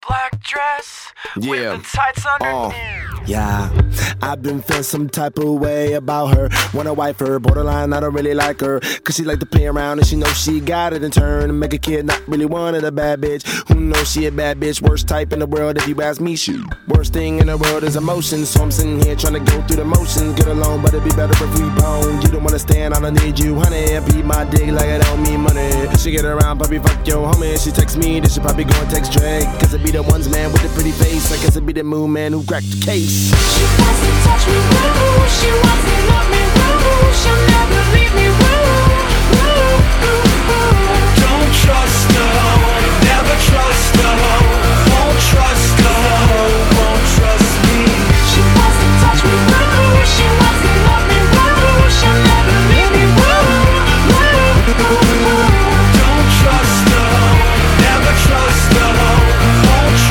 black dress Yeah. with the tights underneath. Yeah, I've been feeling some type of way about her. Wanna wife her, borderline, I don't really like her. Cause she like to play around and she knows she got it in turn. And make a kid not really wanted a bad bitch. Who knows she a bad bitch? Worst type in the world if you ask me, shoot. Worst thing in the world is emotion. So I'm sitting here trying to go through the motions. Get along, but it'd be better if we bone. You don't wanna stand, I don't need you, honey. Beat my dick like I don't mean money. She get around, probably fuck your homie. She text me, then she probably go and text Drake. Cause it be the ones, man, with the pretty face. I guess it be the moon man who cracked the case. She wants to touch me, woo. She wants to love me, woo. She'll never leave me, woo. Don't trust her, never trust her.